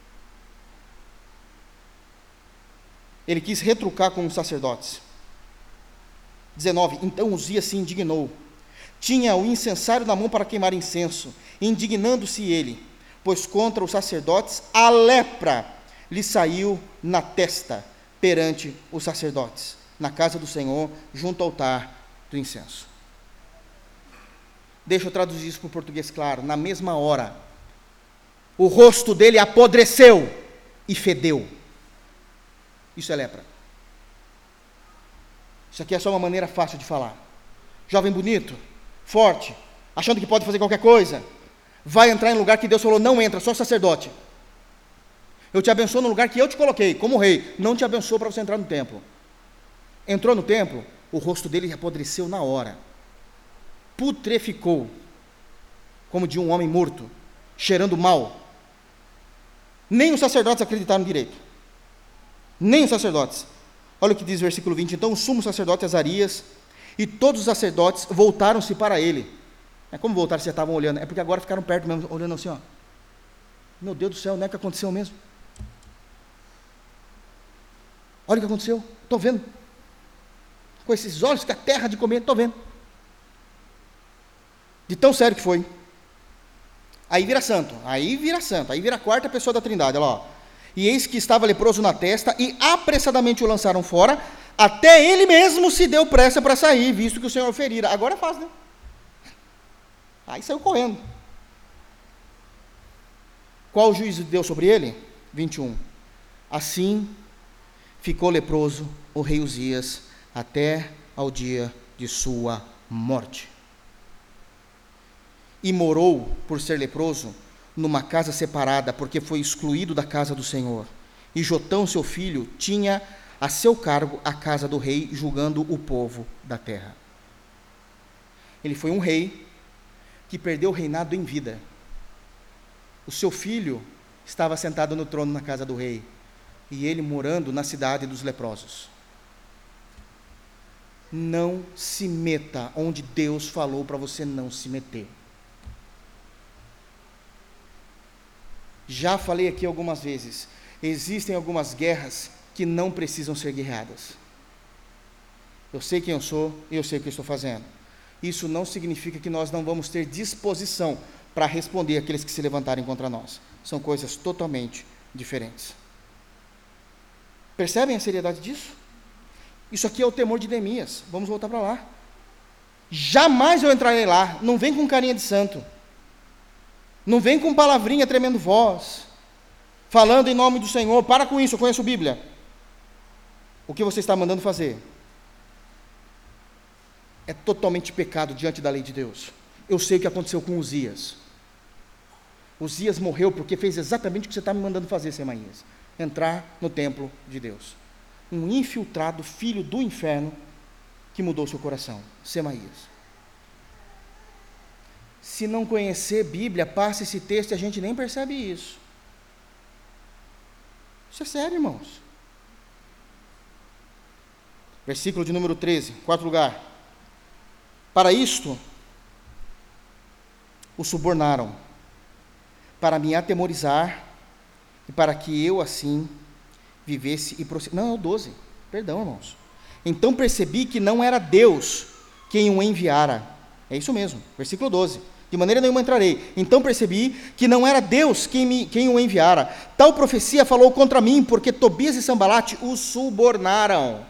Ele quis retrucar com os sacerdotes. dezenove. Então Uzias se indignou. Tinha o incensário na mão para queimar incenso, indignando-se ele, pois contra os sacerdotes a lepra lhe saiu na testa perante os sacerdotes, na casa do Senhor, junto ao altar do incenso. Deixa eu traduzir isso para o português claro. Na mesma hora, o rosto dele apodreceu e fedeu. Isso é lepra. Isso aqui é só uma maneira fácil de falar. Jovem bonito, forte, achando que pode fazer qualquer coisa, vai entrar em lugar que Deus falou: não entra, só sacerdote. Eu te abençoo no lugar que eu te coloquei, como rei. Não te abençoo para você entrar no templo. Entrou no templo, o rosto dele apodreceu na hora. Putreficou, como de um homem morto, cheirando mal. Nem os sacerdotes acreditaram direito. Nem os sacerdotes. Olha o que diz o versículo vinte. Então o sumo sacerdote Azarias e todos os sacerdotes voltaram-se para ele. É como voltar se estavam olhando? É porque agora ficaram perto mesmo, olhando assim, ó. Meu Deus do céu, não é que aconteceu mesmo? Olha o que aconteceu, estou vendo. Com esses olhos que a terra de comer, estou vendo. De tão sério que foi. Aí vira santo, aí vira santo, aí vira a quarta pessoa da Trindade, olha lá. Ó. E eis que estava leproso na testa, e apressadamente o lançaram fora, até ele mesmo se deu pressa para sair, visto que o Senhor ferira. Agora é fácil, né? Aí saiu correndo. Qual o juízo de Deus sobre ele? vinte e um. Assim ficou leproso o rei Uzias até ao dia de sua morte. E morou, por ser leproso, numa casa separada, porque foi excluído da casa do Senhor. E Jotão, seu filho, tinha a seu cargo a casa do rei, julgando o povo da terra. Ele foi um rei que perdeu o reinado em vida. O seu filho estava sentado no trono na casa do rei, e ele morando na cidade dos leprosos. Não se meta onde Deus falou para você não se meter. Já falei aqui algumas vezes, existem algumas guerras que não precisam ser guerreadas. Eu sei quem eu sou e eu sei o que eu estou fazendo. Isso não significa que nós não vamos ter disposição para responder àqueles que se levantarem contra nós. São coisas totalmente diferentes. Percebem a seriedade disso? Isso aqui é o temor de Neemias. Vamos voltar para lá. Jamais eu entrarei lá. Não vem com carinha de santo. Não vem com palavrinha tremendo voz, falando em nome do Senhor. Para com isso, eu conheço a Bíblia. O que você está mandando fazer é totalmente pecado diante da lei de Deus. Eu sei o que aconteceu com Uzias. Uzias morreu porque fez exatamente o que você está me mandando fazer, Semaías. Entrar no templo de Deus. Um infiltrado, filho do inferno, que mudou seu coração, Semaías. Se não conhecer Bíblia, passa esse texto e a gente nem percebe isso. Isso é sério, irmãos. Versículo de número treze, quarto lugar. Para isto, o subornaram, para me atemorizar, e para que eu assim vivesse e prosseguisse. Não, é o doze, perdão, irmãos. Então percebi que não era Deus quem o enviara. É isso mesmo, versículo doze. De maneira nenhuma entrarei. Então percebi que não era Deus quem, me, quem o enviara. Tal profecia falou contra mim, porque Tobias e Sambalate o subornaram.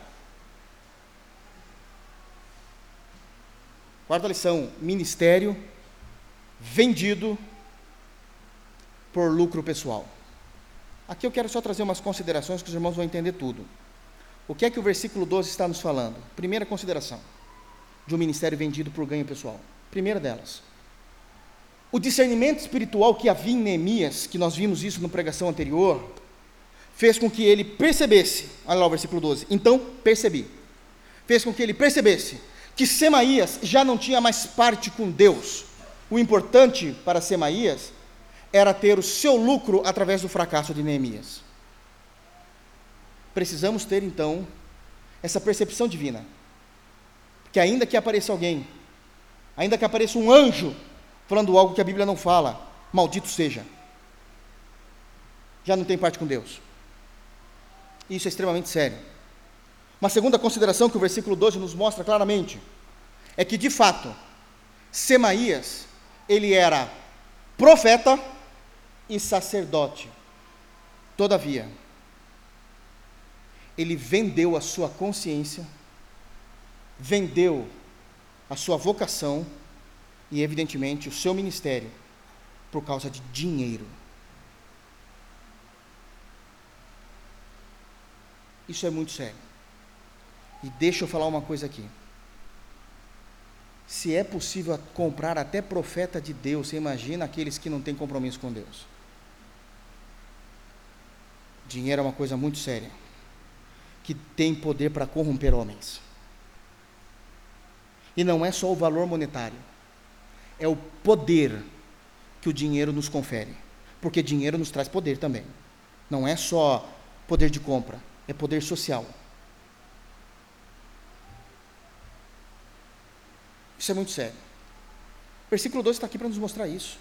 Quarta lição: ministério vendido por lucro pessoal. Aqui eu quero só trazer umas considerações que os irmãos vão entender tudo. O que é que o versículo doze está nos falando? Primeira consideração, de um ministério vendido por ganho pessoal. Primeira delas, o discernimento espiritual que havia em Neemias, que nós vimos isso na pregação anterior, fez com que ele percebesse, olha lá o versículo doze, então percebi, fez com que ele percebesse que Semaías já não tinha mais parte com Deus. O importante para Semaías era ter o seu lucro através do fracasso de Neemias. Precisamos ter então essa percepção divina, que ainda que apareça alguém, ainda que apareça um anjo falando algo que a Bíblia não fala, maldito seja, já não tem parte com Deus. Isso é extremamente sério. Uma segunda consideração que o versículo doze nos mostra claramente, é que de fato, Semaías, ele era profeta e sacerdote. Todavia, ele vendeu a sua consciência, vendeu a sua vocação e, evidentemente, o seu ministério por causa de dinheiro. Isso é muito sério. E deixa eu falar uma coisa aqui. Se é possível comprar até profeta de Deus, você imagina aqueles que não têm compromisso com Deus. Dinheiro é uma coisa muito séria, que tem poder para corromper homens. E não é só o valor monetário, é o poder que o dinheiro nos confere, porque dinheiro nos traz poder também. Não é só poder de compra, é poder social. Isso é muito sério. O versículo doze está aqui para nos mostrar isso.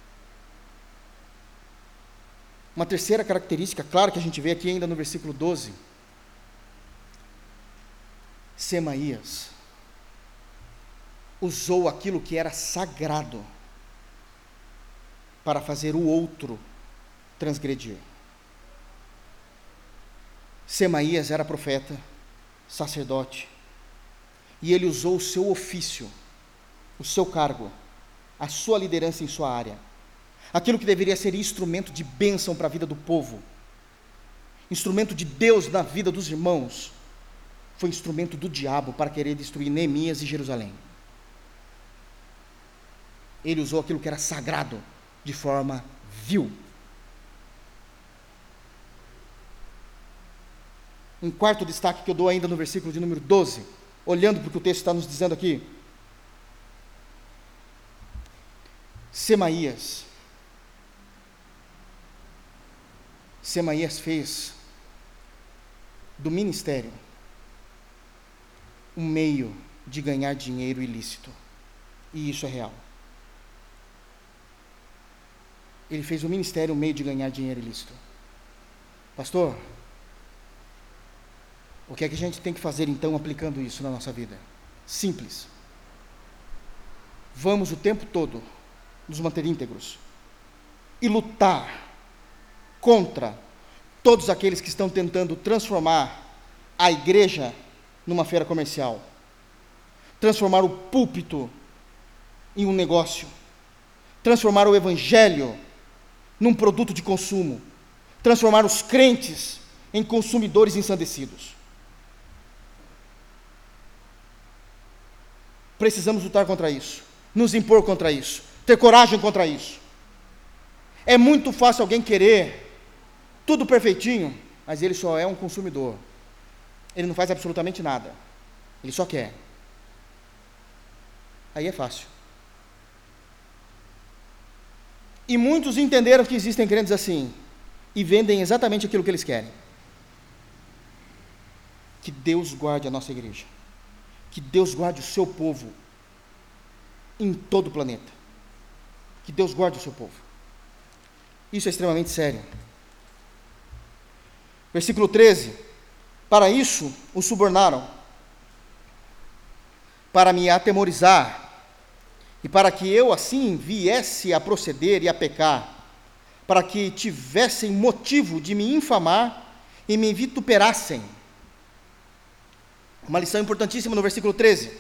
Uma terceira característica, claro que a gente vê aqui ainda no versículo doze, Semaías usou aquilo que era sagrado para fazer o outro transgredir. Semaías era profeta, sacerdote, e ele usou o seu ofício, o seu cargo, a sua liderança em sua área, aquilo que deveria ser instrumento de bênção para a vida do povo, instrumento de Deus na vida dos irmãos, foi instrumento do diabo para querer destruir Neemias e Jerusalém. Ele usou aquilo que era sagrado de forma vil. Um quarto destaque que eu dou ainda no versículo de número doze, olhando para o que o texto está nos dizendo aqui. Semaías. Semaías fez do ministério um meio de ganhar dinheiro ilícito. E isso é real. Ele fez o ministério um meio de ganhar dinheiro ilícito. Pastor, o que é que a gente tem que fazer então aplicando isso na nossa vida? Simples. Vamos o tempo todo nos manter íntegros e lutar contra todos aqueles que estão tentando transformar a igreja numa feira comercial, transformar o púlpito em um negócio, transformar o evangelho num produto de consumo, transformar os crentes em consumidores ensandecidos. Precisamos lutar contra isso, nos impor contra isso, ter coragem contra isso. É muito fácil alguém querer tudo perfeitinho, mas ele só é um consumidor. Ele não faz absolutamente nada. Ele só quer. Aí é fácil. E muitos entenderam que existem crentes assim, e vendem exatamente aquilo que eles querem. Que Deus guarde a nossa igreja. Que Deus guarde o seu povo em todo o planeta. Que Deus guarde o seu povo. Isso é extremamente sério. Versículo treze. Para isso o subornaram, para me atemorizar, e para que eu assim viesse a proceder e a pecar, para que tivessem motivo de me infamar e me vituperassem. Uma lição importantíssima no versículo treze.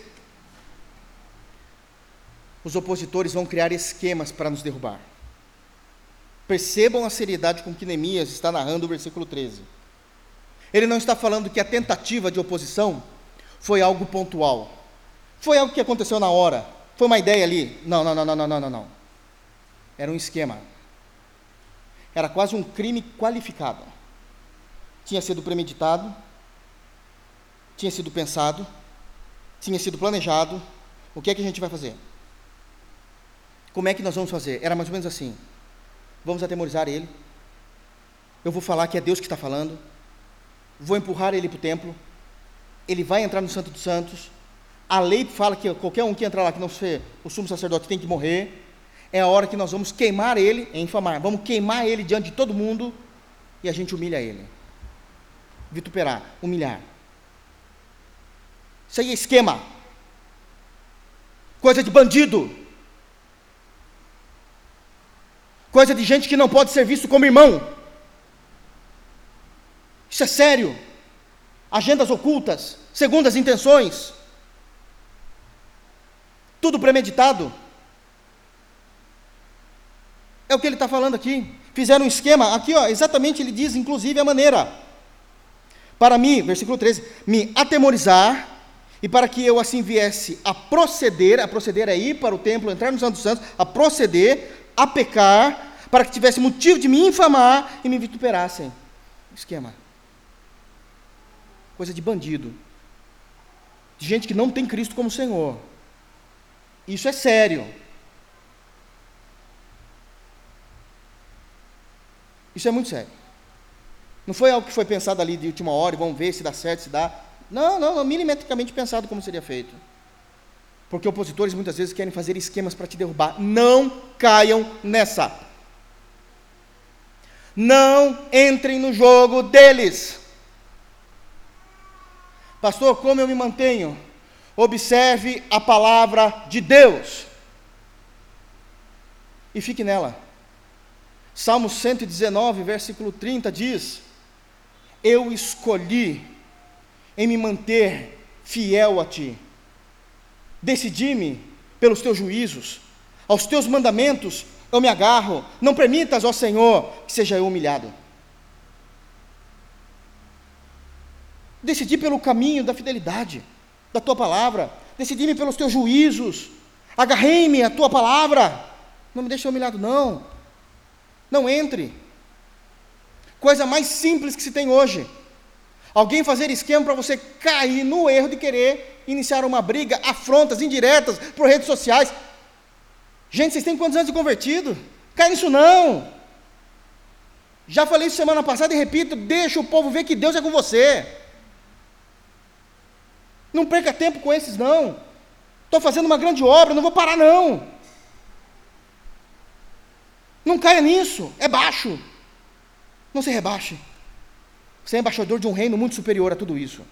Os opositores vão criar esquemas para nos derrubar. Percebam a seriedade com que Neemias está narrando o versículo treze. Ele não está falando que a tentativa de oposição foi algo pontual. Foi algo que aconteceu na hora. Foi uma ideia ali. Não, não, não, não, não, não, não. Era um esquema. Era quase um crime qualificado. Tinha sido premeditado, tinha sido pensado, tinha sido planejado. O que é que a gente vai fazer? Como é que nós vamos fazer? Era mais ou menos assim. Vamos atemorizar ele. Eu vou falar que é Deus que está falando. Vou empurrar ele para o templo. Ele vai entrar no Santo dos Santos. A lei fala que qualquer um que entrar lá, que não ser o sumo sacerdote, tem que morrer. É a hora que nós vamos queimar ele, é infamar. Vamos queimar ele diante de todo mundo e a gente humilha ele. Vituperar, humilhar. Isso aí é esquema. Coisa de bandido. Coisa de gente que não pode ser visto como irmão. Isso é sério. Agendas ocultas, segundas intenções. Tudo premeditado. É o que ele está falando aqui. Fizeram um esquema, aqui ó, exatamente ele diz, inclusive, a maneira. Para mim, versículo treze, me atemorizar, e para que eu assim viesse a proceder, a proceder é ir para o templo, entrar no Santo dos Santos, a proceder, a pecar, para que tivesse motivo de me infamar e me vituperassem. Esquema. Coisa de bandido. De gente que não tem Cristo como Senhor. Isso é sério. Isso é muito sério. Não foi algo que foi pensado ali de última hora, e vamos ver se dá certo, se dá. Não, não, não, milimetricamente pensado como seria feito. Porque opositores muitas vezes querem fazer esquemas para te derrubar. Não caiam nessa. Não entrem no jogo deles. Pastor, como eu me mantenho? Observe a palavra de Deus e fique nela. Salmo cento e dezenove, versículo trinta diz: eu escolhi em me manter fiel a ti, decidi-me pelos teus juízos, aos teus mandamentos eu me agarro, não permitas, ó Senhor, que seja eu humilhado. Decidi pelo caminho da fidelidade, da tua palavra, decidi-me pelos teus juízos, agarrei-me à tua palavra, não me deixe humilhado não, não entre. Coisa mais simples que se tem hoje, alguém fazer esquema para você cair no erro de querer iniciar uma briga, afrontas indiretas por redes sociais. Gente, vocês têm quantos anos de convertido? Cai nisso não. Já falei isso semana passada e repito, deixa o povo ver que Deus é com você. Não perca tempo com esses não. Estou fazendo uma grande obra, não vou parar não. Não caia nisso, é baixo. Não se rebaixe. Você é embaixador de um reino muito superior a tudo isso.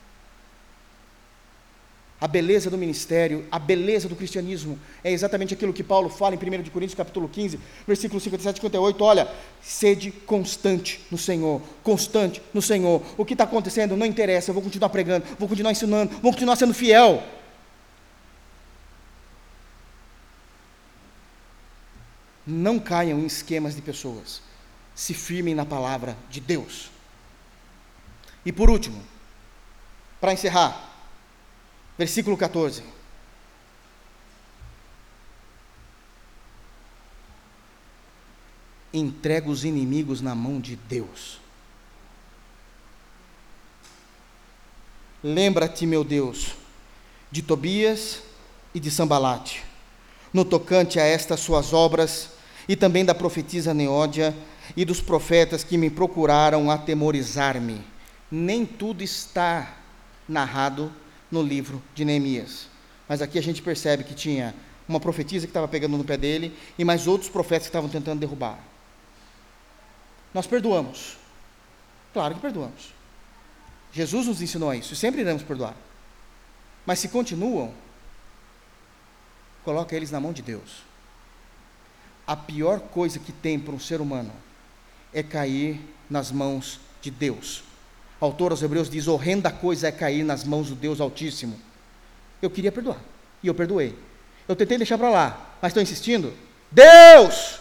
A beleza do ministério, a beleza do cristianismo, é exatamente aquilo que Paulo fala em primeira de Coríntios capítulo quinze, versículos cinquenta e sete e cinquenta e oito, olha, sede constante no Senhor, constante no Senhor. O que está acontecendo não interessa, eu vou continuar pregando, vou continuar ensinando, vou continuar sendo fiel. Não caiam em esquemas de pessoas, se firmem na palavra de Deus. E por último, para encerrar, versículo quatorze. Entrega os inimigos na mão de Deus. Lembra-te, meu Deus, de Tobias e de Sambalate, no tocante a estas suas obras, e também da profetisa Neódia e dos profetas que me procuraram atemorizar-me. Nem tudo está narrado no livro de Neemias, mas aqui a gente percebe que tinha uma profetisa que estava pegando no pé dele, e mais outros profetas que estavam tentando derrubar. Nós perdoamos, claro que perdoamos, Jesus nos ensinou isso, e sempre iremos perdoar, mas se continuam, coloca eles na mão de Deus. A pior coisa que tem para um ser humano é cair nas mãos de Deus. O autor aos Hebreus diz: horrenda coisa é cair nas mãos do Deus Altíssimo. Eu queria perdoar, e eu perdoei. Eu tentei deixar para lá, mas estou insistindo. Deus!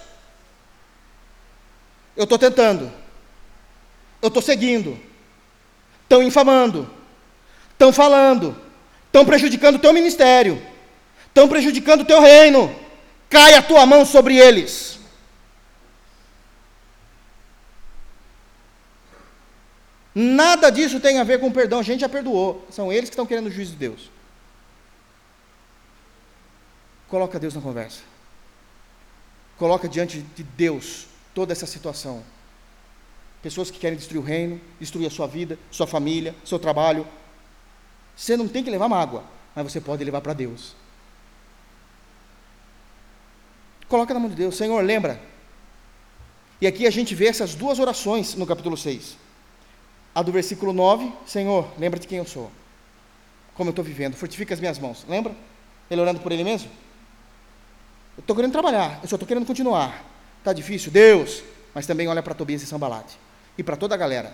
Eu estou tentando. Eu estou seguindo. Estão infamando. Estão falando. Estão prejudicando o teu ministério. Estão prejudicando o teu reino. Cai a tua mão sobre eles. Nada disso tem a ver com perdão, a gente já perdoou, são eles que estão querendo o juízo de Deus. Coloca Deus na conversa, coloca diante de Deus toda essa situação. Pessoas que querem destruir o reino, destruir a sua vida, sua família, seu trabalho. Você não tem que levar mágoa, mas você pode levar para Deus. Coloca na mão de Deus. Senhor, lembra. E aqui a gente vê essas duas orações no capítulo seis. A do versículo nove, Senhor, lembra de quem eu sou, como eu estou vivendo, fortifica as minhas mãos. Lembra? Ele orando por ele mesmo. Eu estou querendo trabalhar, eu só estou querendo continuar. Está difícil, Deus, mas também olha para Tobias e Sambalate, e para toda a galera.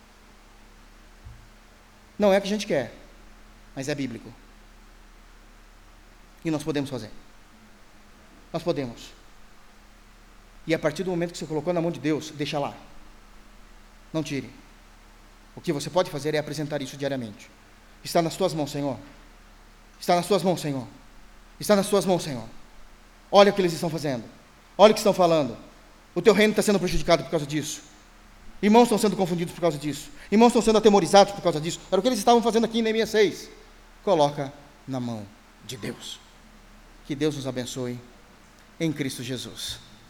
Não é o que a gente quer, mas é bíblico. E nós podemos fazer. Nós podemos. E a partir do momento que você colocou na mão de Deus, deixa lá. Não tire. O que você pode fazer é apresentar isso diariamente. Está nas tuas mãos, Senhor. Está nas tuas mãos, Senhor. Está nas tuas mãos, Senhor. Olha o que eles estão fazendo. Olha o que estão falando. O teu reino está sendo prejudicado por causa disso. Irmãos estão sendo confundidos por causa disso. Irmãos estão sendo atemorizados por causa disso. Era o que eles estavam fazendo aqui em Neemias seis. Coloca na mão de Deus. Que Deus nos abençoe em Cristo Jesus.